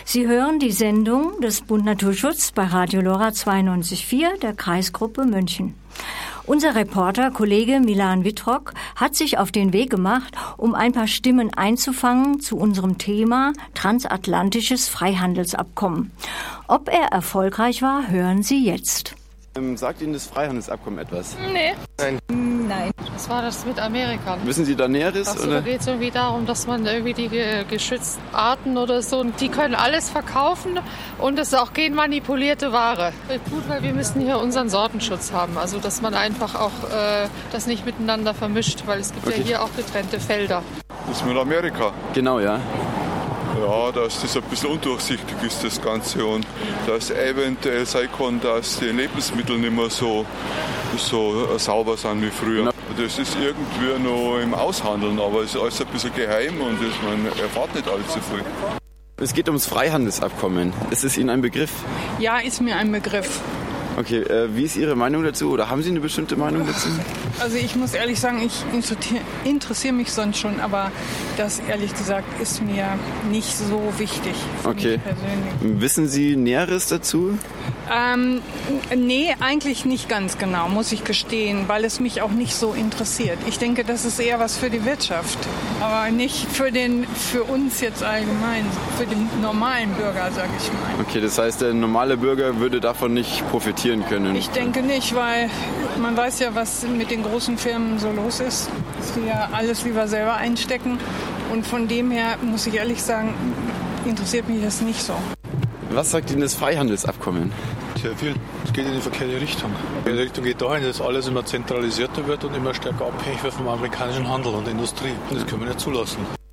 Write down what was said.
Sie hören die Sendung des Bund Naturschutz bei Radio LoRa 92.4 der Kreisgruppe München. Unser Reporter, Kollege Milan Wittrock, hat sich auf den Weg gemacht, um ein paar Stimmen einzufangen zu unserem Thema Transatlantisches Freihandelsabkommen. Ob er erfolgreich war, hören Sie jetzt. Sagt Ihnen das Freihandelsabkommen etwas? Nee. Nein. Was war das mit Amerika? Wissen Sie da Näheres? Also, da geht es irgendwie darum, dass man irgendwie die geschützten Arten oder so, die können alles verkaufen und es ist auch genmanipulierte Ware. Gut, weil wir müssen hier unseren Sortenschutz haben, also dass man einfach auch das nicht miteinander vermischt, weil es gibt ja hier auch getrennte Felder. Das ist mit Amerika. Genau, ja. Ja, dass das ein bisschen undurchsichtig ist, das Ganze. Und dass eventuell sein kann, dass die Lebensmittel nicht mehr so sauber sind wie früher. Das ist irgendwie noch im Aushandeln, aber es ist alles ein bisschen geheim und man erfährt nicht allzu viel. Es geht ums Freihandelsabkommen. Ist es Ihnen ein Begriff? Ja, ist mir ein Begriff. Okay, wie ist Ihre Meinung dazu oder haben Sie eine bestimmte Meinung dazu? Also ich muss ehrlich sagen, ich interessiere mich sonst schon, aber das ehrlich gesagt ist mir nicht so wichtig für mich persönlich. Wissen Sie Näheres dazu? Nee, eigentlich nicht ganz genau, muss ich gestehen, weil es mich auch nicht so interessiert. Ich denke, das ist eher was für die Wirtschaft, aber nicht für uns jetzt allgemein, für den normalen Bürger, sage ich mal. Okay, das heißt, der normale Bürger würde davon nicht profitieren können? Ich denke nicht, weil man weiß ja, was mit den großen Firmen so los ist, dass sie ja alles lieber selber einstecken und von dem her, muss ich ehrlich sagen, interessiert mich das nicht so. Was sagt Ihnen das Freihandelsabkommen? Sehr viel. Es geht in die verkehrte Richtung. Die Richtung geht dahin, dass alles immer zentralisierter wird und immer stärker abhängig wird vom amerikanischen Handel und Industrie. Und das können wir nicht zulassen.